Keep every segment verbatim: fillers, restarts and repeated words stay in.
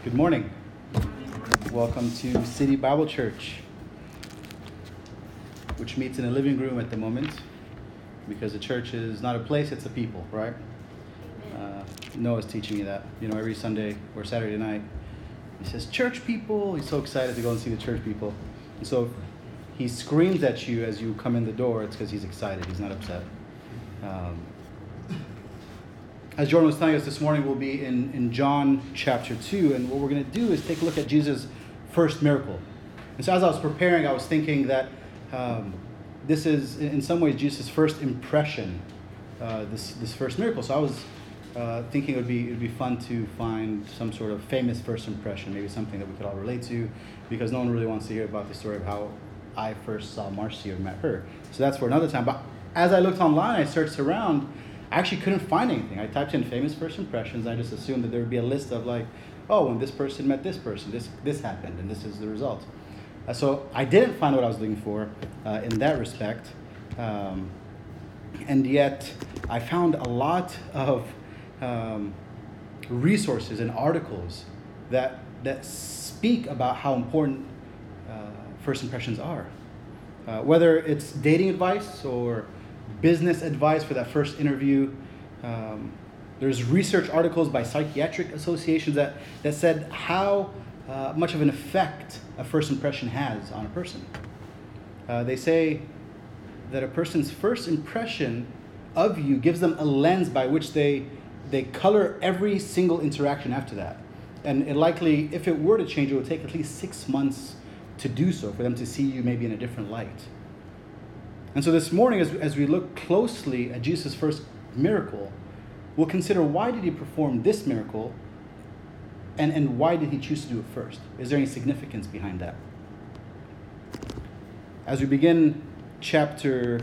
Good morning. Welcome to City Bible Church, which meets in a living room at the moment because the church is not a place, it's a people, right? Uh, Noah's teaching me that, you know, every Sunday or Saturday night. He says, church people. He's so excited to go and see the church people. And so he screams at you as you come in the door. It's because he's excited. He's not upset. Um, As Jordan was telling us this morning, we'll be in, in John chapter two, and what we're going to do is take a look at Jesus' first miracle. And so as I was preparing, I was thinking that um, this is, in some ways, Jesus' first impression, uh, this this first miracle. So I was uh, thinking it would be it would be fun to find some sort of famous first impression, maybe something that we could all relate to, because no one really wants to hear about the story of how I first saw Marcy or met her. So that's for another time. But as I looked online, I searched around, I actually couldn't find anything. I typed in famous first impressions. I just assumed that there would be a list of like, oh, when this person met this person, this this happened, and this is the result. Uh, so I didn't find what I was looking for uh, in that respect. Um, and yet I found a lot of um, resources and articles that, that speak about how important uh, first impressions are. Uh, whether it's dating advice or business advice for that first interview. Um, there's research articles by psychiatric associations that, that said how uh, much of an effect a first impression has on a person. Uh, they say that a person's first impression of you gives them a lens by which they they color every single interaction after that. And it likely, if it were to change, it would take at least six months to do so, for them to see you maybe in a different light. And so this morning, as, as we look closely at Jesus' first miracle, we'll consider why did he perform this miracle, and, and why did he choose to do it first? Is there any significance behind that? As we begin chapter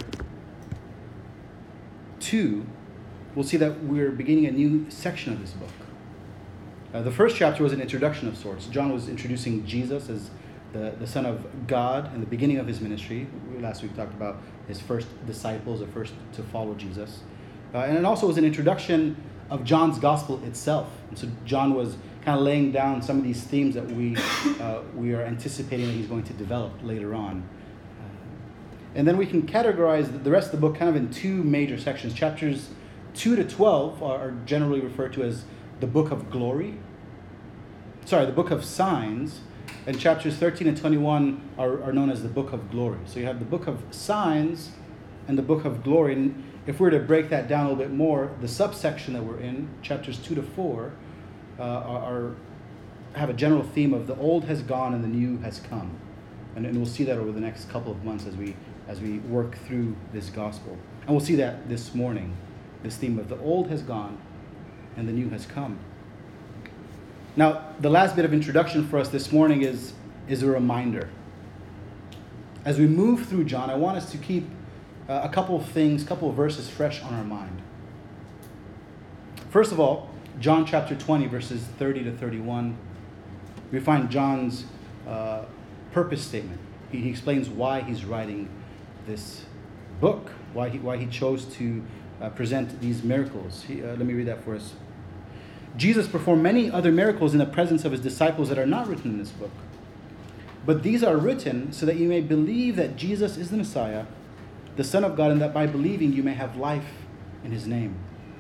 two, we'll see that we're beginning a new section of this book. Uh, the first chapter was an introduction of sorts. John was introducing Jesus as The, the Son of God in the beginning of his ministry. Last week we talked about his first disciples, the first to follow Jesus. Uh, and it also was an introduction of John's gospel itself. And so John was kind of laying down some of these themes that we uh, we are anticipating that he's going to develop later on. Uh, and then we can categorize the rest of the book kind of in two major sections. Chapters two to twelve are generally referred to as the book of glory. Sorry, the book of signs. And chapters thirteen and twenty-one are, are known as the book of glory. So you have the book of signs and the book of glory. And if we were to break that down a little bit more, the subsection that we're in, chapters two to four, uh, are, are have a general theme of the old has gone and the new has come. And, and we'll see that over the next couple of months as we as we work through this gospel. And we'll see that this morning, this theme of the old has gone and the new has come. Now, the last bit of introduction for us this morning is, is a reminder. As we move through John, I want us to keep uh, a couple of things, a couple of verses fresh on our mind. First of all, John chapter twenty, verses thirty to thirty-one, we find John's uh, purpose statement. He, he explains why he's writing this book, why he, why he chose to uh, present these miracles. He, uh, let me read that for us. Jesus performed many other miracles in the presence of his disciples that are not written in this book. But these are written so that you may believe that Jesus is the Messiah, the Son of God, and that by believing you may have life in his name.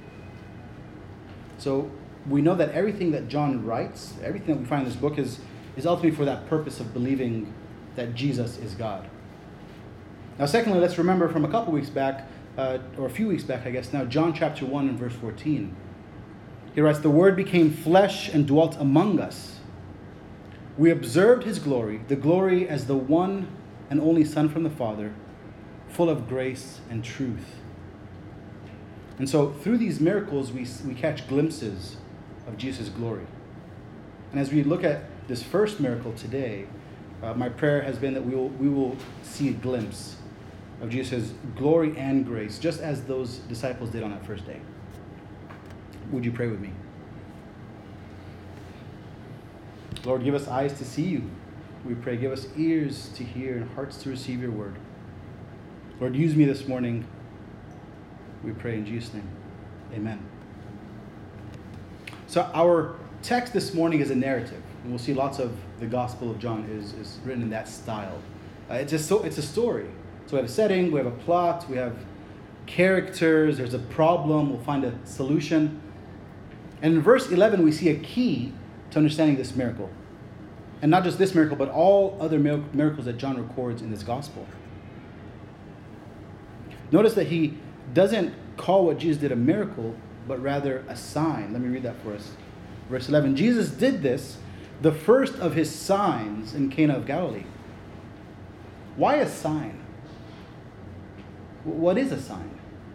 So we know that everything that John writes, everything that we find in this book is, is ultimately for that purpose of believing that Jesus is God. Now, secondly, let's remember from a couple weeks back, uh, or a few weeks back, I guess now, John chapter one and verse fourteen. He writes, the Word became flesh and dwelt among us. We observed his glory, the glory as the one and only Son from the Father, full of grace and truth. And so through these miracles, we, we catch glimpses of Jesus' glory. And as we look at this first miracle today, uh, my prayer has been that we will, we will see a glimpse of Jesus' glory and grace, just as those disciples did on that first day. Would you pray with me? Lord, give us eyes to see you. We pray, give us ears to hear and hearts to receive your word. Lord, use me this morning. We pray in Jesus' name. Amen. So our text this morning is a narrative. And we'll see lots of the Gospel of John is, is written in that style. Uh, it's, just so, it's a story. So we have a setting, we have a plot, we have characters, there's a problem, we'll find a solution. And in verse eleven, we see a key to understanding this miracle. And not just this miracle, but all other miracles that John records in this gospel. Notice that he doesn't call what Jesus did a miracle, but rather a sign. Let me read that for us. Verse eleven, Jesus did this, the first of his signs in Cana of Galilee. Why a sign? What is a sign?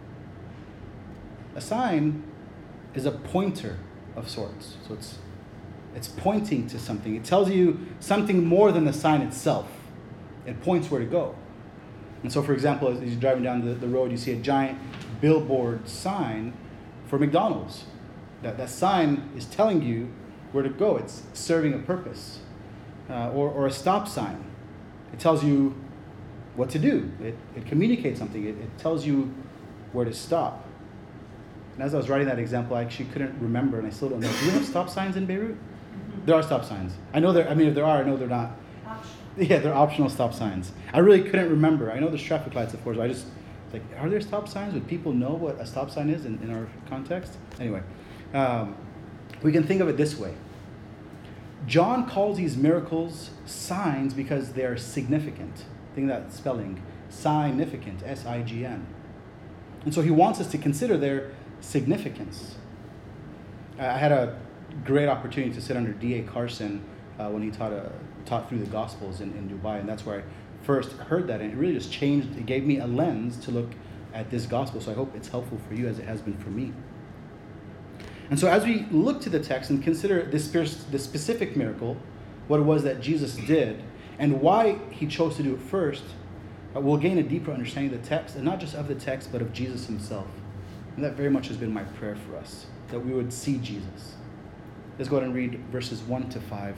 A sign is a pointer of sorts. So it's it's pointing to something. It tells you something more than the sign itself. It points where to go. And so, for example, as you're driving down the, the road, you see a giant billboard sign for McDonald's. That, that sign is telling you where to go. It's serving a purpose. Uh, or, or a stop sign. It tells you what to do. It, it communicates something. It, it tells you where to stop. And as I was writing that example, I actually couldn't remember, and I still don't know. Do you have stop signs in Beirut? There are stop signs. I know there. I mean, if there are, I know they're not. Optional. Yeah, they're optional stop signs. I really couldn't remember. I know there's traffic lights, of course. But I just like, are there stop signs? Would people know what a stop sign is in, in our context? Anyway, um, we can think of it this way. John calls these miracles signs because they are significant. Think of that spelling, significant, S I G N. And so he wants us to consider their significance. I had a great opportunity to sit under D A Carson uh, when he taught a, taught through the Gospels in, in Dubai, and that's where I first heard that, and it really just changed. It gave me a lens to look at this Gospel, so I hope it's helpful for you as it has been for me. And so as we look to the text and consider this, this specific miracle, what it was that Jesus did, and why he chose to do it first, uh, we'll gain a deeper understanding of the text, and not just of the text, but of Jesus himself. And that very much has been my prayer for us, that we would see Jesus. Let's go ahead and read verses one to five.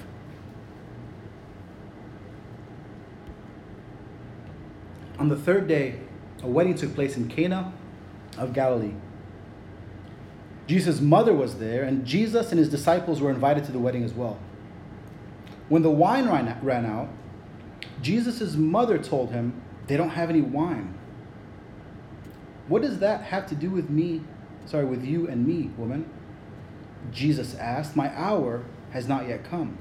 On the third day, a wedding took place in Cana of Galilee. Jesus' mother was there, and Jesus and his disciples were invited to the wedding as well. When the wine ran out, Jesus' mother told him, "They don't have any wine." "What does that have to do with me, sorry, with you and me, woman?" Jesus asked. "My hour has not yet come."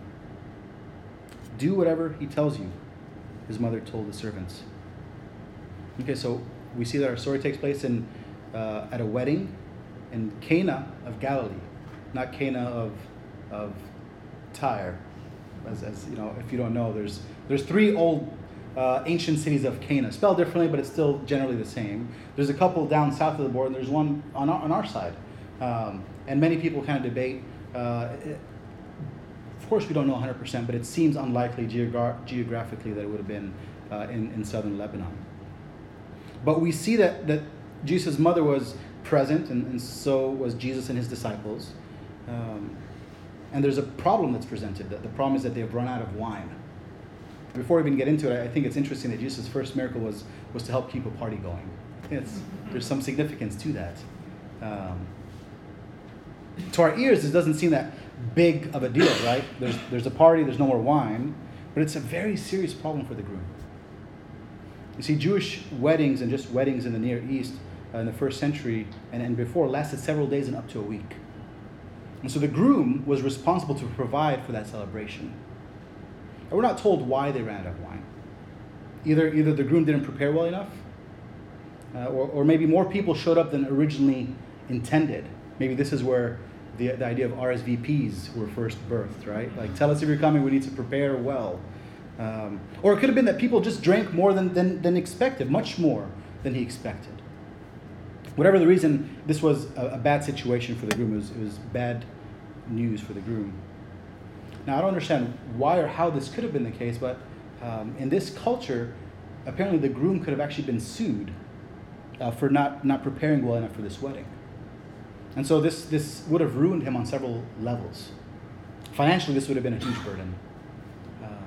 "Do whatever he tells you," his mother told the servants. Okay, so we see that our story takes place in uh, at a wedding in Cana of Galilee, not Cana of of Tyre. As, as you know, if you don't know, there's there's three old uh, ancient cities of Cana, spelled differently, but it's still generally the same. There's a couple down south of the border, and there's one on our, on our side. Um, and many people kind of debate. Uh, it, of course, we don't know one hundred percent, but it seems unlikely geogra- geographically that it would have been uh, in in southern Lebanon. But we see that that Jesus' mother was present, and, and so was Jesus and his disciples. Um, and there's a problem that's presented. The, the problem is that they've run out of wine. Before we even get into it, I think it's interesting that Jesus' first miracle was was to help keep a party going. It's, there's some significance to that. Um, to our ears, it doesn't seem that big of a deal, right? There's there's a party, there's no more wine, but it's a very serious problem for the groom. You see, Jewish weddings and just weddings in the Near East uh, in the first century and, and before lasted several days and up to a week. And so the groom was responsible to provide for that celebration. And we're not told why they ran out of wine. Either either the groom didn't prepare well enough, uh, or, or maybe more people showed up than originally intended. Maybe this is where the, the idea of R S V Ps were first birthed, right? Like, tell us if you're coming, we need to prepare well. Um, or it could have been that people just drank more than, than, than expected, much more than he expected. Whatever the reason, this was a, a bad situation for the groom. It was, it was bad news for the groom. Now, I don't understand why or how this could have been the case, but um, in this culture, apparently the groom could have actually been sued uh, for not, not preparing well enough for this wedding. And so this, this would have ruined him on several levels. Financially, this would have been a huge burden. Um,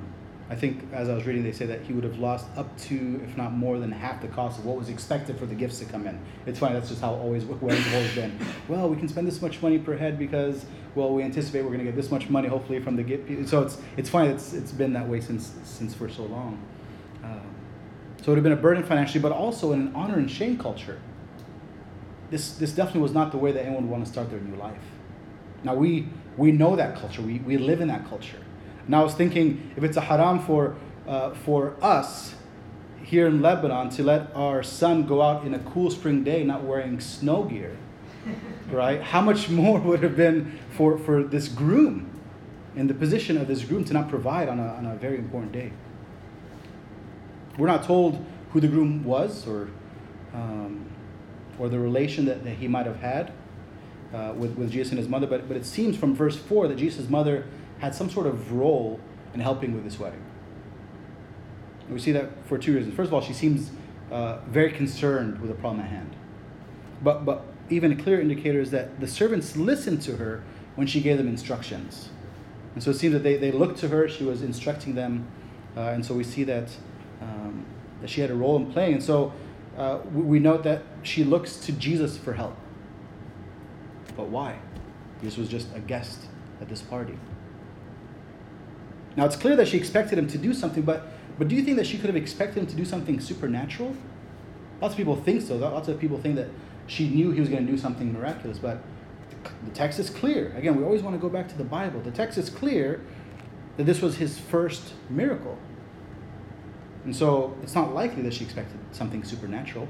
I think as I was reading, they say that he would have lost up to, if not more than half the cost of what was expected for the gifts to come in. It's funny, that's just how always weddings have always been. Well, we can spend this much money per head because, well, we anticipate we're going to get this much money hopefully from the gift. So it's it's funny, it's it's been that way since since for so long. Um, so it would have been a burden financially, but also in an honor and shame culture. This this definitely was not the way that anyone would want to start their new life. Now we we know that culture. We we live in that culture. Now I was thinking, if it's a haram for uh, for us here in Lebanon to let our son go out in a cool spring day not wearing snow gear, right? How much more would it have been for, for this groom, in the position of this groom, to not provide on a on a very important day? We're not told who the groom was or um, or the relation that, that he might have had uh, with, with Jesus and his mother, but but it seems from verse four that Jesus' mother had some sort of role in helping with this wedding. And we see that for two reasons. First of all, she seems uh, very concerned with the problem at hand. But but even a clear indicator is that the servants listened to her when she gave them instructions. And so it seems that they, they looked to her, she was instructing them, uh, and so we see that um, that she had a role in playing. And so uh, we, we note that she looks to Jesus for help. But why? Jesus was just a guest at this party. Now, it's clear that she expected him to do something, but, but do you think that she could have expected him to do something supernatural? Lots of people think so. Lots of people think that she knew he was going to do something miraculous, but the text is clear. Again, we always want to go back to the Bible. The text is clear that this was his first miracle. And so it's not likely that she expected something supernatural.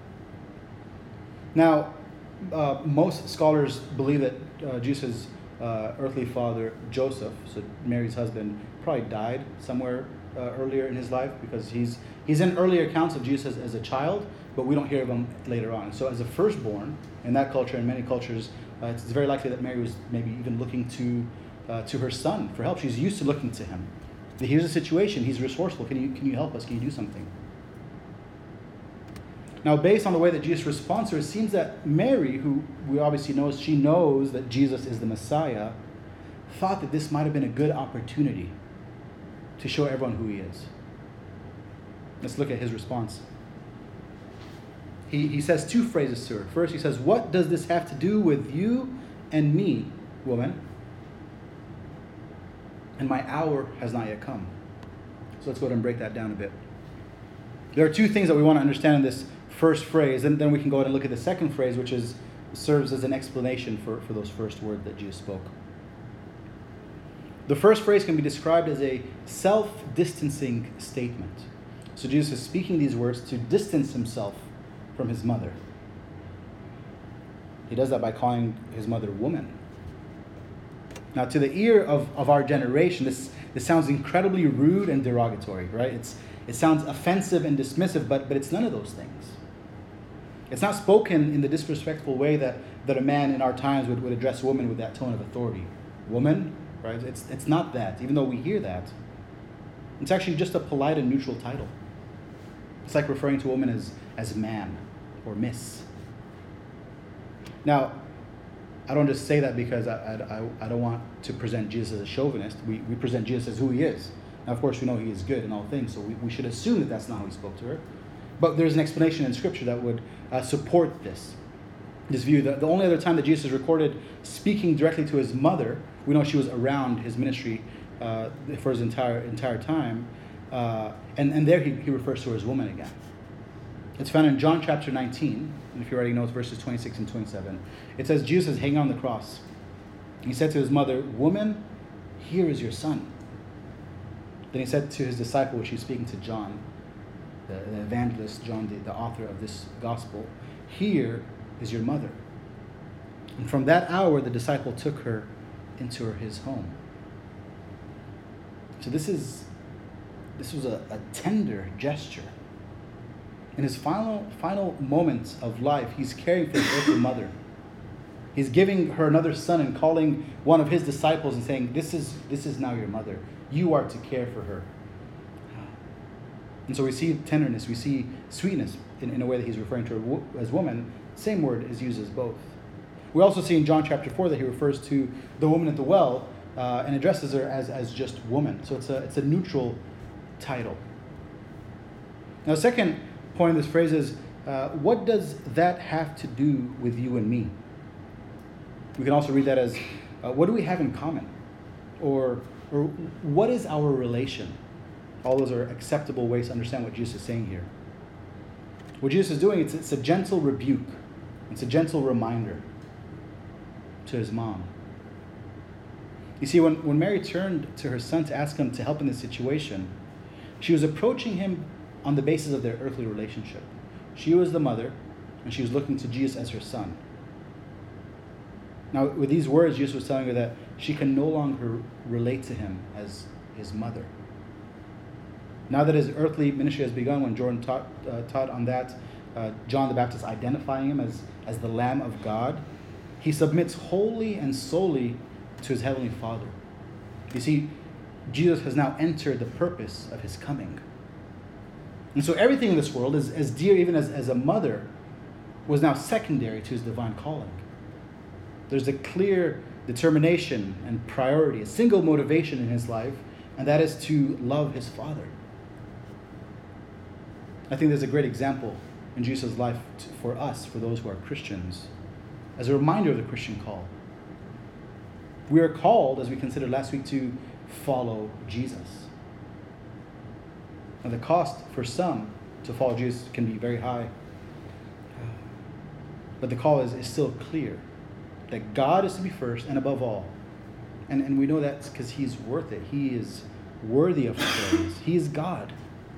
Now, uh, most scholars believe that uh, Jesus' uh, earthly father, Joseph, so Mary's husband, probably died somewhere uh, earlier in his life, because he's he's in earlier accounts of Jesus as a child, but we don't hear of him later on. So as a firstborn in that culture and many cultures, uh, it's very likely that Mary was maybe even looking to uh, to her son for help. She's used to looking to him. Here's a situation. He's resourceful. Can you can you help us? Can you do something? Now, based on the way that Jesus responds to her, it seems that Mary, who we obviously know, she knows that Jesus is the Messiah, thought that this might have been a good opportunity to show everyone who he is. Let's look at his response. He, he says two phrases to her. First, he says, "What does this have to do with you and me, woman? And my hour has not yet come." So let's go ahead and break that down a bit. There are two things that we want to understand in this first phrase, and then we can go ahead and look at the second phrase, which is serves as an explanation for, for those first words that Jesus spoke. The first phrase can be described as a self-distancing statement. So Jesus is speaking these words to distance himself from his mother. He does that by calling his mother woman. Now, to the ear of, of our generation, this, this sounds incredibly rude and derogatory, right? It's It sounds offensive and dismissive, but, but it's none of those things. It's not spoken in the disrespectful way that, that a man in our times would, would address a woman with that tone of authority. Woman, right? It's, it's not that, even though we hear that. It's actually just a polite and neutral title. It's like referring to a woman as, as man or miss. Now, I don't just say that because I, I, I don't want to present Jesus as a chauvinist. We, we present Jesus as who he is. Now, of course, we know he is good in all things, so we, we should assume that that's not how he spoke to her. But there's an explanation in Scripture that would uh, support this, this view. The, the only other time that Jesus is recorded speaking directly to his mother, we know she was around his ministry uh, for his entire entire time, uh, and, and there he, he refers to her as woman again. It's found in John chapter nineteen, and if you already know, it's verses twenty-six and twenty-seven. It says, Jesus is hanging on the cross. He said to his mother, "Woman, here is your son." Then he said to his disciple, which he's speaking to John, the, the evangelist, John, the, the author of this gospel, "Here is your mother." And from that hour, the disciple took her into his home. So this is this was a, a tender gesture. In his final final moments of life, he's caring for his earthly mother. He's giving her another son and calling one of his disciples and saying, "This is this is now your mother. You are to care for her." And so we see tenderness, we see sweetness in, in a way that he's referring to her as woman. Same word is used as both. We also see in John chapter four that he refers to the woman at the well uh, and addresses her as, as just woman. So it's a it's a neutral title. Now, the second point of this phrase is, uh, what does that have to do with you and me? We can also read that as, uh, what do we have in common? Or, or what is our relation? All those are acceptable ways to understand what Jesus is saying here. What Jesus is doing, it's, it's a gentle rebuke. It's a gentle reminder to his mom. You see, when, when Mary turned to her son to ask him to help in this situation, she was approaching him on the basis of their earthly relationship. She was the mother, and she was looking to Jesus as her son. Now, with these words, Jesus was telling her that she can no longer relate to him as his mother. Now that his earthly ministry has begun, when Jordan taught, uh, taught on that, uh, John the Baptist identifying him as, as the Lamb of God, he submits wholly and solely to his Heavenly Father. You see, Jesus has now entered the purpose of his coming. And so everything in this world, is as dear even as, as a mother, was now secondary to his divine calling. There's a clear determination and priority, a single motivation in his life, and that is to love his Father. I think there's a great example in Jesus' life for us, for those who are Christians, as a reminder of the Christian call. We are called, as we considered last week, to follow Jesus. And the cost for some to follow Jesus can be very high. But the call is, is still clear, that God is to be first and above all. And, and we know that's because he's worth it. He is worthy of praise. He is God.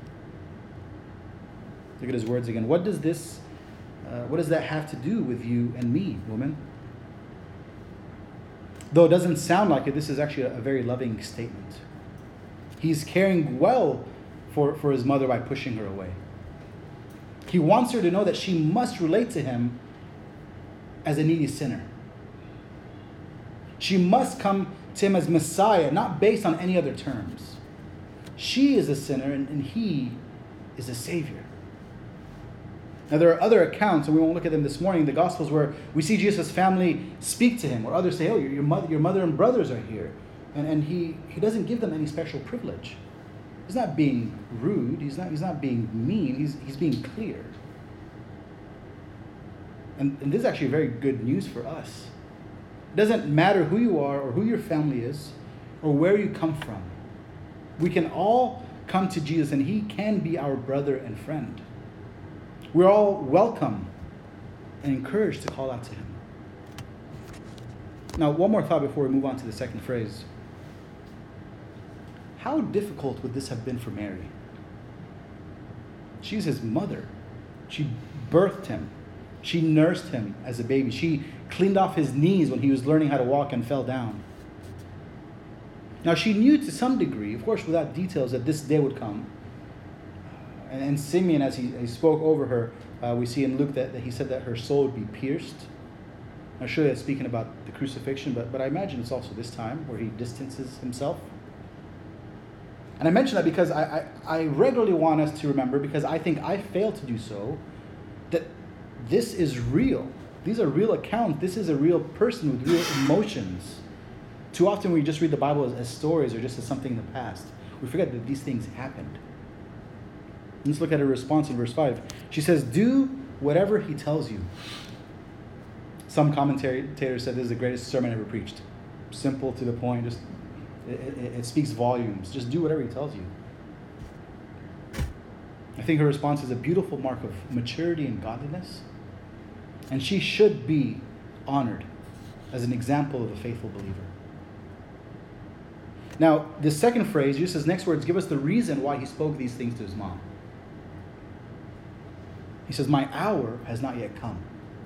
Look at his words again. What does this, uh, what does that have to do with you and me, woman? Though it doesn't sound like it, this is actually a, a very loving statement. He's caring well for, for his mother by pushing her away. He wants her to know that she must relate to him as a needy sinner. She must come to him as Messiah, not based on any other terms. She is a sinner and, and he is a Savior. Now, there are other accounts, and we won't look at them this morning, in the Gospels, where we see Jesus' family speak to him, or others say, oh, your, your, mother, your mother and brothers are here. And, and he, he doesn't give them any special privilege. He's not being rude. He's not, he's not being mean. He's, he's being clear. And, and this is actually very good news for us. It doesn't matter who you are or who your family is or where you come from. We can all come to Jesus, and he can be our brother and friend. We're all welcome and encouraged to call out to him. Now, one more thought before we move on to the second phrase. How difficult would this have been for Mary? She's his mother. She birthed him. She nursed him as a baby. She cleaned off his knees when he was learning how to walk and fell down. Now, she knew to some degree, of course without details, that this day would come. And, and Simeon, as he, he spoke over her, uh, we see in Luke that, that he said that her soul would be pierced. Now, surely that's speaking about the crucifixion, but, but I imagine it's also this time where he distances himself. And I mention that because I, I, I regularly want us to remember, because I think I fail to do so, that this is real. These are real accounts. This is a real person with real emotions. Too often we just read the Bible as, as stories or just as something in the past. We forget that these things happened. Let's look at her response in verse five. She says, do whatever he tells you. Some commentators said this is the greatest sermon ever preached. Simple, to the point, just it, it, it speaks volumes. Just do whatever he tells you. I think her response is a beautiful mark of maturity and godliness. And she should be honored as an example of a faithful believer. Now, the second phrase, Jesus' next words, give us the reason why he spoke these things to his mom. He says, my hour has not yet come.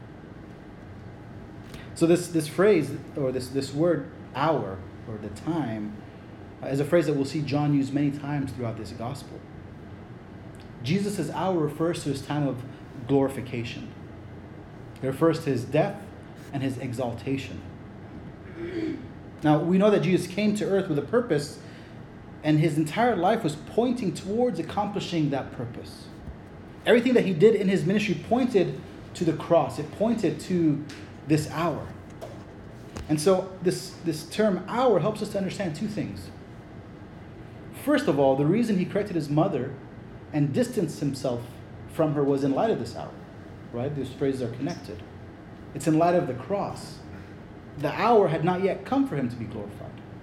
So this, this phrase, or this, this word, hour, or the time, uh, is a phrase that we'll see John use many times throughout this gospel. Jesus' hour refers to his time of glorification. It refers to his death and his exaltation. Now, we know that Jesus came to earth with a purpose, and his entire life was pointing towards accomplishing that purpose. Everything that he did in his ministry pointed to the cross. It pointed to this hour. And so this, this term hour helps us to understand two things. first of all, the reason he corrected his mother and distanced himself from her was in light of this hour, right? These phrases are connected. It's in light of the cross. The hour had not yet come for him to be glorified.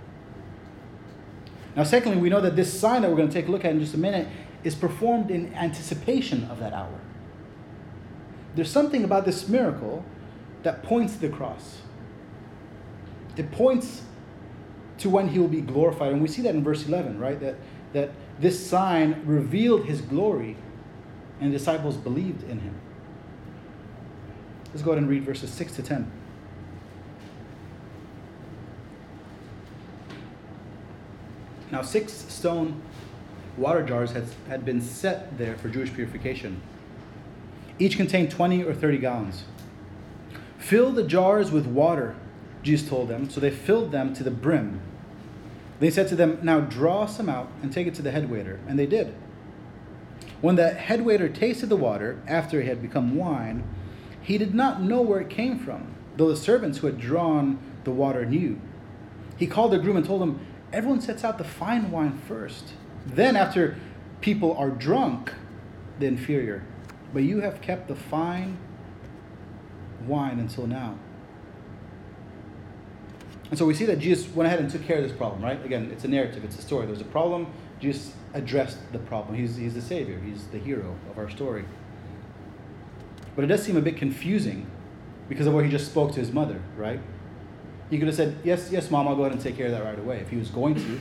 Now, secondly, we know that this sign that we're going to take a look at in just a minute is performed in anticipation of that hour. There's something about this miracle that points to the cross. It points to when he will be glorified. And we see that in verse eleven, right? That, that this sign revealed his glory and the disciples believed in him. Let's go ahead and read verses six to ten. Now, six stone water jars had, had been set there for Jewish purification. Each contained twenty or thirty gallons. Fill the jars with water, Jesus told them. So they filled them to the brim. They said to them, now draw some out and take it to the head waiter. And they did. When the head waiter tasted the water, after it had become wine, he did not know where it came from, though the servants who had drawn the water knew. He called the groom and told him, everyone sets out the fine wine first. Then, after people are drunk, the inferior. But you have kept the fine wine until now. And so we see that Jesus went ahead and took care of this problem, right? Again, it's a narrative, it's a story. There's a problem, Jesus addressed the problem. He's, he's the Savior, he's the hero of our story. But it does seem a bit confusing because of what he just spoke to his mother, right? He could have said, yes, yes, Mom, I'll go ahead and take care of that right away, if he was going to.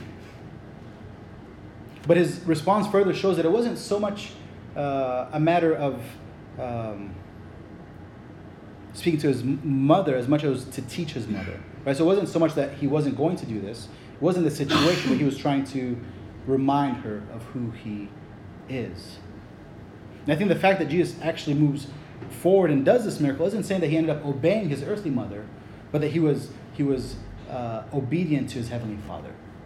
But his response further shows that it wasn't so much uh, a matter of um, speaking to his mother as much as to teach his mother. Right? So it wasn't so much that he wasn't going to do this. It wasn't the situation, but he was trying to remind her of who he is. And I think the fact that Jesus actually moves forward and does this miracle isn't saying that he ended up obeying his earthly mother, but that he was he was uh, obedient to his heavenly Father.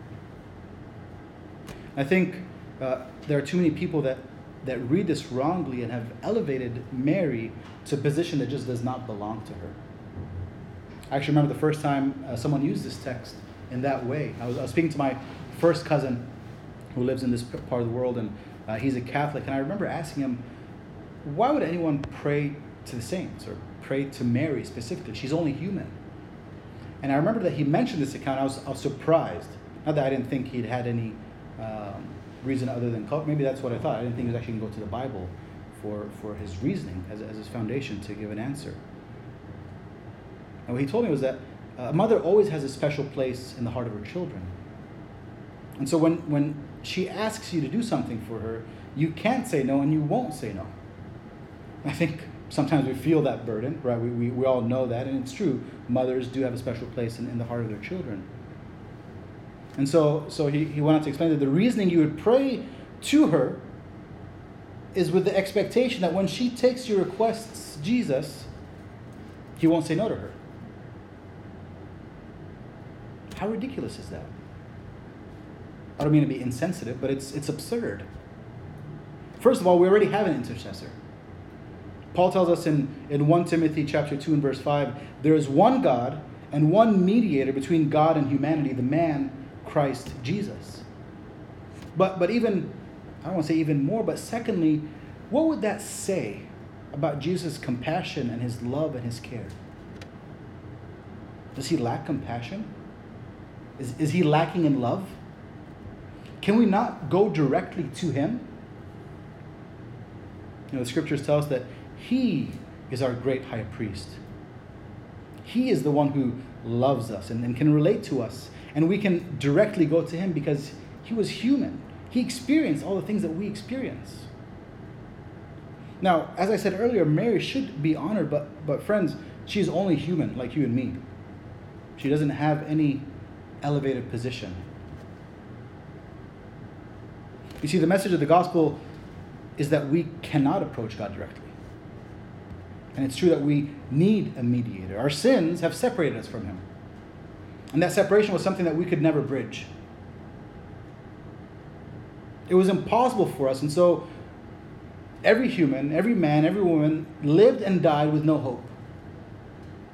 I think uh, there are too many people that, that read this wrongly and have elevated Mary to a position that just does not belong to her. I actually remember the first time uh, someone used this text in that way. I was, I was speaking to my first cousin who lives in this part of the world, and uh, he's a Catholic, and I remember asking him, why would anyone pray to the saints or pray to Mary specifically? She's only human. And I remember that he mentioned this account. I was, I was surprised. Not that I didn't think he'd had any um, reason other than cult. Maybe that's what I thought. I didn't think he was actually going to go to the Bible for, for his reasoning as, as his foundation to give an answer. And what he told me was that a mother always has a special place in the heart of her children. And so when, when she asks you to do something for her, you can't say no and you won't say no. I think sometimes we feel that burden, right? We, we, we all know that, and it's true. Mothers do have a special place in, in the heart of their children. And so, so he, he went on to explain that the reasoning you would pray to her is with the expectation that when she takes your requests, Jesus, he won't say no to her. How ridiculous is that? I don't mean to be insensitive, but it's it's absurd. First of all, we already have an intercessor. Paul tells us in, in First Timothy chapter two and verse five, there is one God and one mediator between God and humanity, the man Christ Jesus. But but even, I don't want to say even more, but secondly, what would that say about Jesus' compassion and his love and his care? Does he lack compassion? Is, is he lacking in love? Can we not go directly to him? You know, the scriptures tell us that he is our great high priest. He is the one who loves us and, and can relate to us. And we can directly go to him because he was human. He experienced all the things that we experience. Now, as I said earlier, Mary should be honored, but, but friends, she's only human like you and me. She doesn't have any elevated position. You see, the message of the gospel is that we cannot approach God directly. And it's true that we need a mediator. Our sins have separated us from him. And that separation was something that we could never bridge. It was impossible for us. And so every human, every man, every woman lived and died with no hope.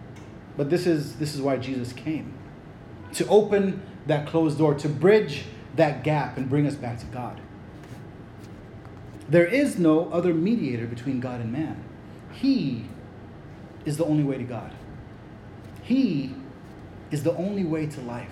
But this is this is why Jesus came. To open that closed door, to bridge that gap and bring us back to God. There is no other mediator between God and man. He is the only way to God. He is the only way to life.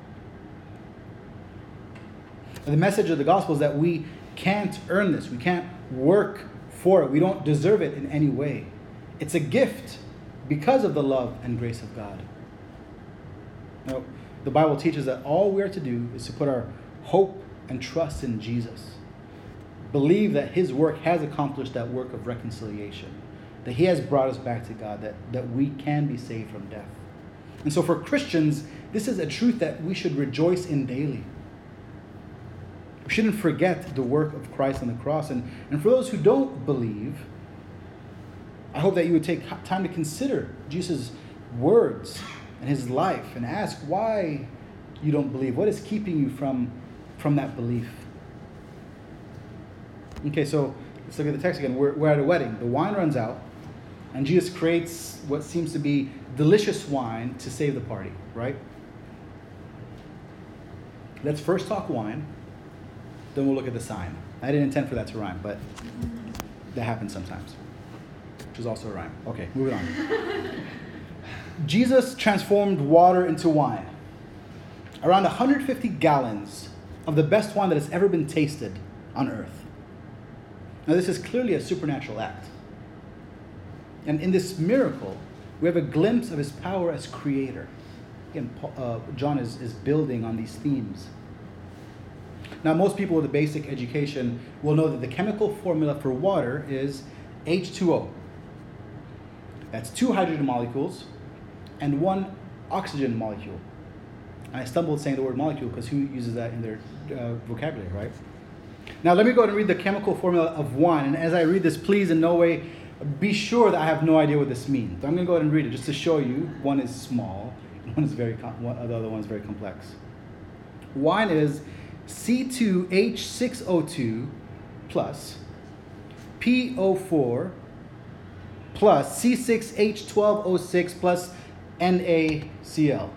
The message of the gospel is that we can't earn this. We can't work for it. We don't deserve it in any way. It's a gift because of the love and grace of God. Now, the Bible teaches that all we are to do is to put our hope and trust in Jesus. Believe that his work has accomplished that work of reconciliation, that he has brought us back to God, that, that we can be saved from death. And so for Christians, this is a truth that we should rejoice in daily. We shouldn't forget the work of Christ on the cross. And, and for those who don't believe, I hope that you would take time to consider Jesus' words and his life and ask why you don't believe. What is keeping you from, from that belief? Okay, so let's look at the text again. We're, we're at a wedding. The wine runs out, and Jesus creates what seems to be delicious wine to save the party, right? Let's first talk wine, then we'll look at the sign. I didn't intend for that to rhyme, but that happens sometimes, which is also a rhyme. Okay, moving on. Jesus transformed water into wine. Around one hundred fifty gallons of the best wine that has ever been tasted on earth. Now, this is clearly a supernatural act. And in this miracle, we have a glimpse of his power as creator. Again, uh, John is, is building on these themes. Now, most people with a basic education will know that the chemical formula for water is H two O. That's two hydrogen molecules and one oxygen molecule. I stumbled saying the word molecule because who uses that in their uh, vocabulary, right? Now, let me go ahead and read the chemical formula of wine. And as I read this, please in no way be sure that I have no idea what this means. I'm going to go ahead and read it just to show you. One is small, one is very com- one, the other one is very complex. Wine is C two H six O two plus P O four plus C six H twelve O six plus N A C L.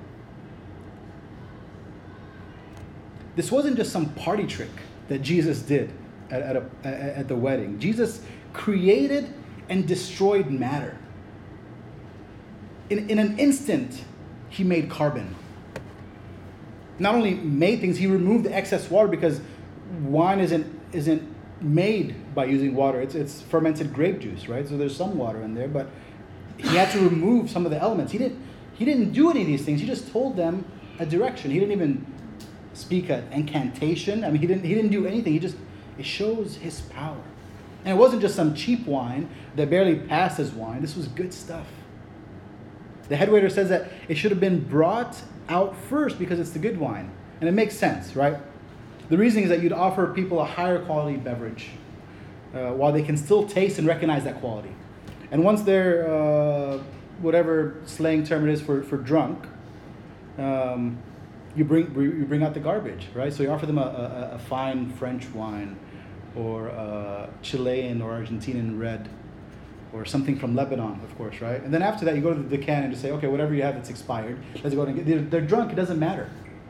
This wasn't just some party trick that Jesus did at, at, a, at the wedding. Jesus created and destroyed matter. In, in an instant, he made carbon. Not only made things, he removed the excess water because wine isn't isn't made by using water. It's it's fermented grape juice, right? So there's some water in there, but he had to remove some of the elements. He didn't he didn't do any of these things. He just told them a direction. He didn't even speak an incantation. I mean, he didn't he didn't do anything. He just it shows his power. And it wasn't just some cheap wine that barely passed as wine. This was good stuff. The head waiter says that it should have been brought out first because it's the good wine. And it makes sense, right? The reason is that you'd offer people a higher quality beverage uh, while they can still taste and recognize that quality. And once they're, uh, whatever slang term it is for, for drunk, um, you bring you bring out the garbage, right? So you offer them a, a, a fine French wine or a Chilean or Argentinian red, or something from Lebanon, of course, right? And then after that, you go to the can and just say, okay, whatever you have that's expired, let's go and get. They're, they're drunk. It doesn't matter.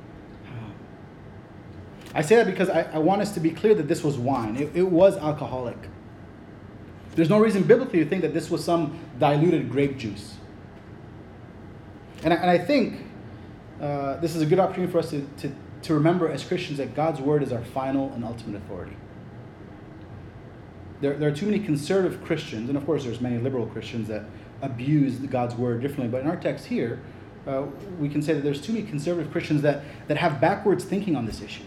I say that because I, I want us to be clear that this was wine. It, it was alcoholic. There's no reason biblically to think that this was some diluted grape juice. And I, and I think uh, this is a good opportunity for us to, to, to remember as Christians that God's word is our final and ultimate authority. There, there are too many conservative Christians, and of course there's many liberal Christians that abuse God's word differently. But in our text here, uh, we can say that there's too many conservative Christians that, that have backwards thinking on this issue.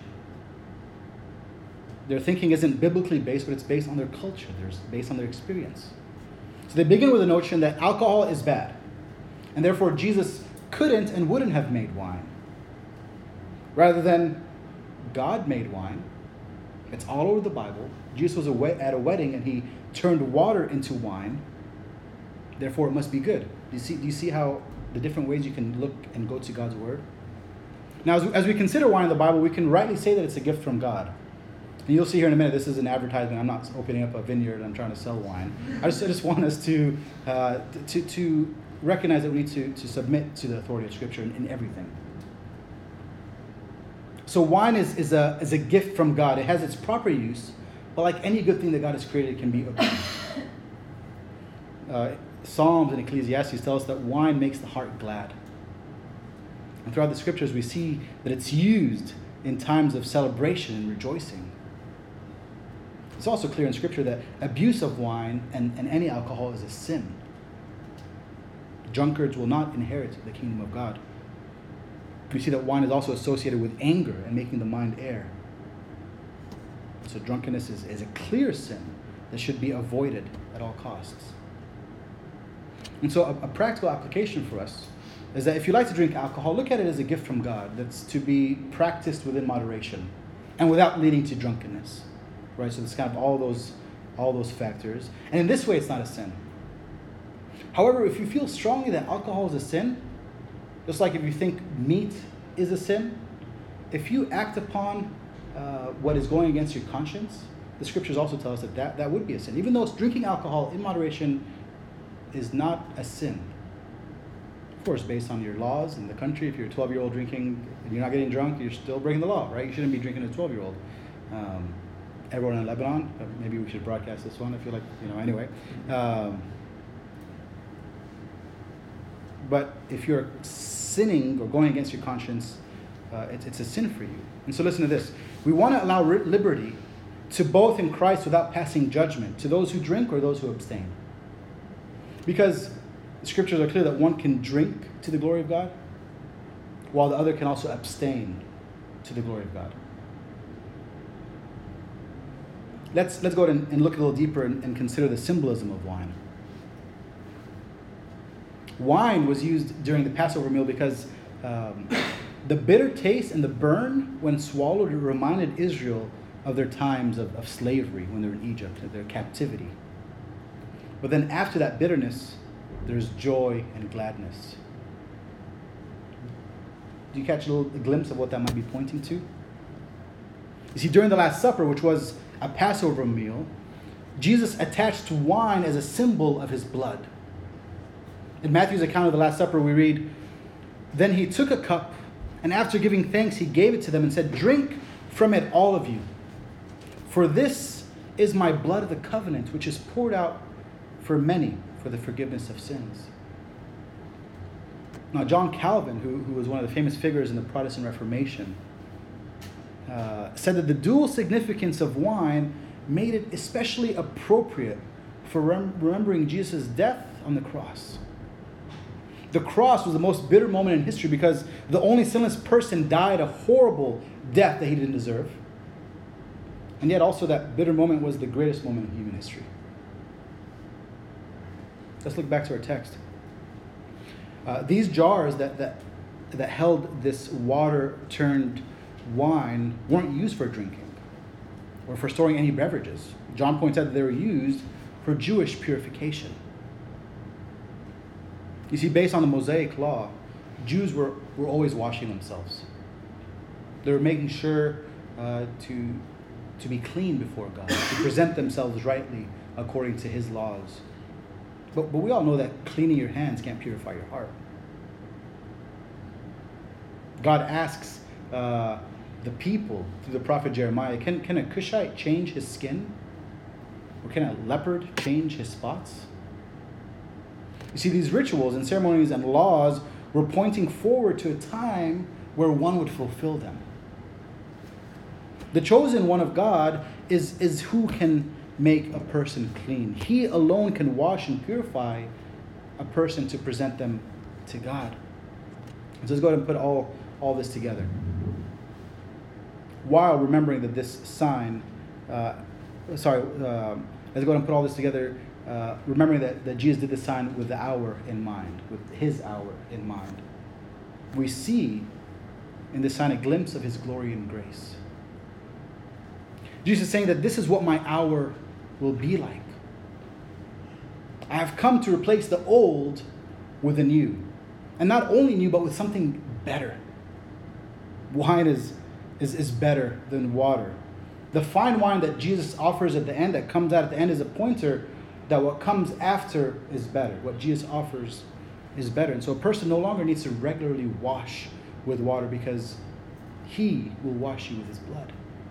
Their thinking isn't biblically based, but it's based on their culture. It's based on their experience. So they begin with the notion that alcohol is bad, and therefore Jesus couldn't and wouldn't have made wine. Rather than God made wine. It's all over the Bible. Jesus was at a wedding and he turned water into wine. Therefore, it must be good. Do you see, do you see how the different ways you can look and go to God's word? Now, as we, as we consider wine in the Bible, we can rightly say that it's a gift from God. And you'll see here in a minute, this is an advertisement. I'm not opening up a vineyard and I'm trying to sell wine. I just, I just want us to, uh, to, to recognize that we need to, to submit to the authority of Scripture in, in everything. So wine is, is, a, is a gift from God. It has its proper use, but like any good thing that God has created, it can be abused. Uh, Psalms and Ecclesiastes tell us that wine makes the heart glad. And throughout the scriptures, we see that it's used in times of celebration and rejoicing. It's also clear in scripture that abuse of wine and, and any alcohol is a sin. Drunkards will not inherit the kingdom of God. We see that wine is also associated with anger and making the mind err. So drunkenness is, is a clear sin that should be avoided at all costs. And so a, a practical application for us is that if you like to drink alcohol, look at it as a gift from God that's to be practiced within moderation and without leading to drunkenness. Right? So it's kind of all those, all those factors. And in this way, it's not a sin. However, if you feel strongly that alcohol is a sin, just like if you think meat is a sin, if you act upon uh, what is going against your conscience, the scriptures also tell us that, that that would be a sin. Even though drinking alcohol in moderation is not a sin. Of course, based on your laws in the country, if you're a twelve-year-old drinking and you're not getting drunk, you're still breaking the law, right? You shouldn't be drinking a twelve-year-old. Um, everyone in Lebanon, uh, maybe we should broadcast this one, I feel like, you know, anyway. Um, but if you're sinning or going against your conscience, uh, it's, it's a sin for you. And so listen to this. We want to allow liberty to both in Christ without passing judgment, to those who drink or those who abstain. Because the scriptures are clear that one can drink to the glory of God, while the other can also abstain to the glory of God. Let's, let's go ahead and, and look a little deeper and, and consider the symbolism of wine. Wine was used during the Passover meal because um, the bitter taste and the burn when swallowed reminded Israel of their times of, of slavery when they were in Egypt, of their captivity. But then after that bitterness, there's joy and gladness. Do you catch a little a glimpse of what that might be pointing to? You see, during the Last Supper, which was a Passover meal, Jesus attached wine as a symbol of his blood. In Matthew's account of the Last Supper, we read, "Then he took a cup, and after giving thanks, he gave it to them and said, 'Drink from it, all of you. For this is my blood of the covenant, which is poured out for many for the forgiveness of sins.'" Now, John Calvin, who, who was one of the famous figures in the Protestant Reformation, uh, said that the dual significance of wine made it especially appropriate for rem- remembering Jesus' death on the cross. The cross was the most bitter moment in history because the only sinless person died a horrible death that he didn't deserve. And yet also that bitter moment was the greatest moment in human history. Let's look back to our text. Uh, these jars that, that, that held this water-turned wine weren't used for drinking or for storing any beverages. John points out that they were used for Jewish purification. You see, based on the Mosaic law, Jews were, were always washing themselves. They were making sure uh, to, to be clean before God, to present themselves rightly according to his laws. But, but we all know that cleaning your hands can't purify your heart. God asks uh, the people through the prophet Jeremiah, can, can a Cushite change his skin? Or can a leopard change his spots? You see, these rituals and ceremonies and laws were pointing forward to a time where one would fulfill them. The chosen one of God is, is who can make a person clean. He alone can wash and purify a person to present them to God. So let's go ahead and put all, all this together. While remembering that this sign, uh, sorry, uh, let's go ahead and put all this together, uh, remembering that, that Jesus did this sign with the hour in mind, with his hour in mind. We see in this sign a glimpse of his glory and grace. Jesus is saying that this is what my hour will be like. I have come to replace the old with the new. And not only new, but with something better. Wine is, is, is better than water. The fine wine that Jesus offers at the end, that comes out at the end, is a pointer that what comes after is better. What Jesus offers is better. And so a person no longer needs to regularly wash with water because He will wash you with his blood.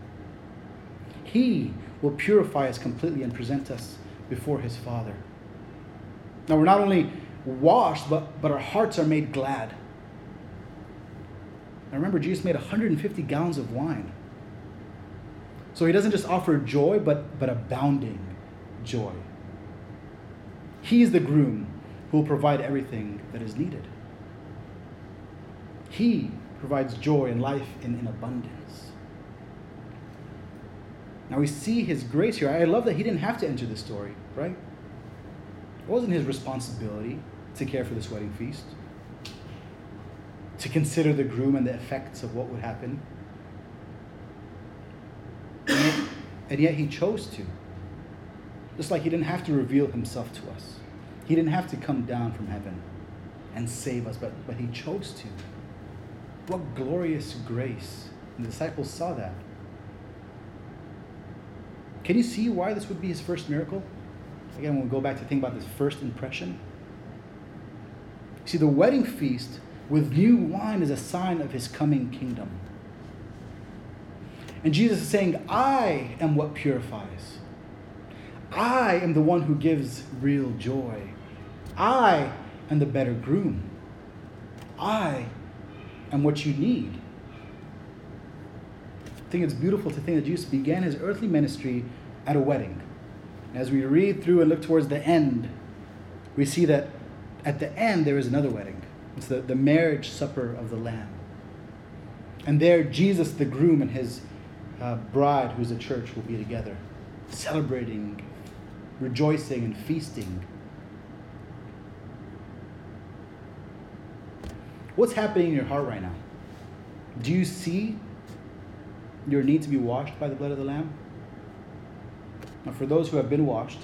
He will purify us completely and present us before his Father. Now, we're not only washed, but, but our hearts are made glad. Now, remember, Jesus made one hundred fifty gallons of wine. So he doesn't just offer joy, but, but abounding joy. He is the groom who will provide everything that is needed. He provides joy and life in, in abundance. Now we see his grace here. I love that he didn't have to enter the story, right? It wasn't his responsibility to care for this wedding feast, to consider the groom and the effects of what would happen. And yet, and yet he chose to. Just like he didn't have to reveal himself to us. He didn't have to come down from heaven and save us, but, but he chose to. What glorious grace. And the disciples saw that. Can you see why this would be his first miracle? Again, when we go back to think about this first impression. See, the wedding feast with new wine is a sign of his coming kingdom. And Jesus is saying, I am what purifies. I am the one who gives real joy. I am the better groom. I am what you need. I think it's beautiful to think that Jesus began his earthly ministry at a wedding. As we read through and look towards the end, we see that at the end there is another wedding. It's the, the marriage supper of the Lamb. And there Jesus, the groom, and his uh, bride, who is the church, will be together, celebrating, rejoicing, and feasting. What's happening in your heart right now? Do you see your need to be washed by the blood of the Lamb? Now, for those who have been washed,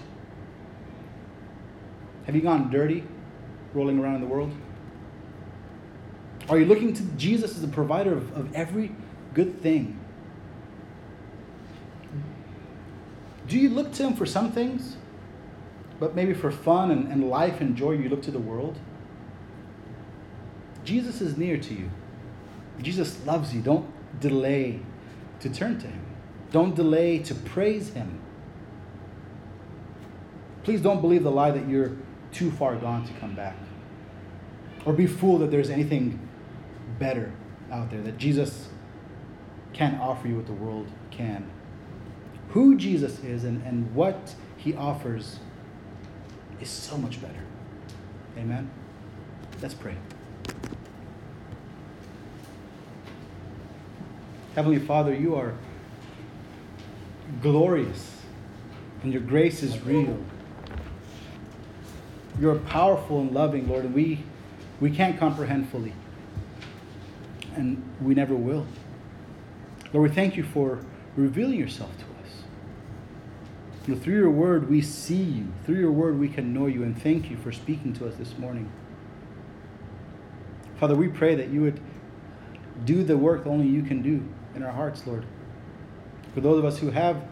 have you gone dirty rolling around in the world? Are you looking to Jesus as the provider of, of every good thing? Do you look to him for some things, but maybe for fun and, and life and joy you look to the world? Jesus is near to you. Jesus loves you. Don't delay to turn to him. Don't delay to praise him. Please don't believe the lie that you're too far gone to come back. Or be fooled that there's anything better out there, that Jesus can't offer you what the world can. Who Jesus is and, and what he offers is so much better. Amen? Let's pray. Heavenly Father, you are glorious and your grace is real. You are powerful and loving, Lord, and we, we can't comprehend fully. And we never will. Lord, we thank you for revealing yourself to us. You know, through your word, we see you. Through your word, we can know you. And thank you for speaking to us this morning. Father, we pray that you would do the work that only you can do in our hearts, Lord. For those of us who have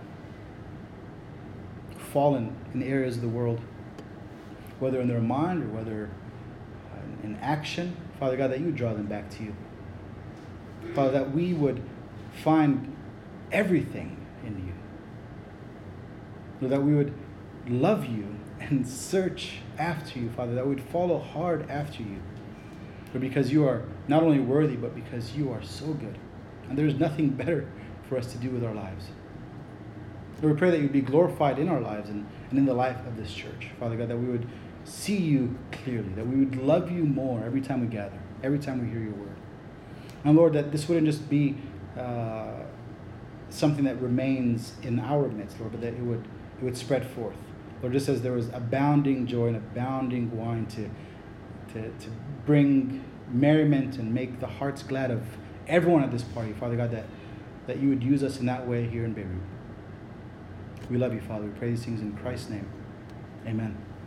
fallen in areas of the world, whether in their mind or whether in action, Father God, that you would draw them back to you. Father, that we would find everything in you. Lord, that we would love you and search after you, Father, that we would follow hard after you. But because you are not only worthy, but because you are so good. And there is nothing better for us to do with our lives. Lord, we pray that you'd be glorified in our lives and, and in the life of this church. Father God, that we would see you clearly, that we would love you more every time we gather, every time we hear your word. And Lord, that this wouldn't just be uh, something that remains in our midst, Lord, but that it would it would spread forth. Lord, just as there was abounding joy and abounding wine to, to, to bring merriment and make the hearts glad of everyone at this party, Father God, that, that you would use us in that way here in Beirut. We love you, Father. We pray these things in Christ's name. Amen.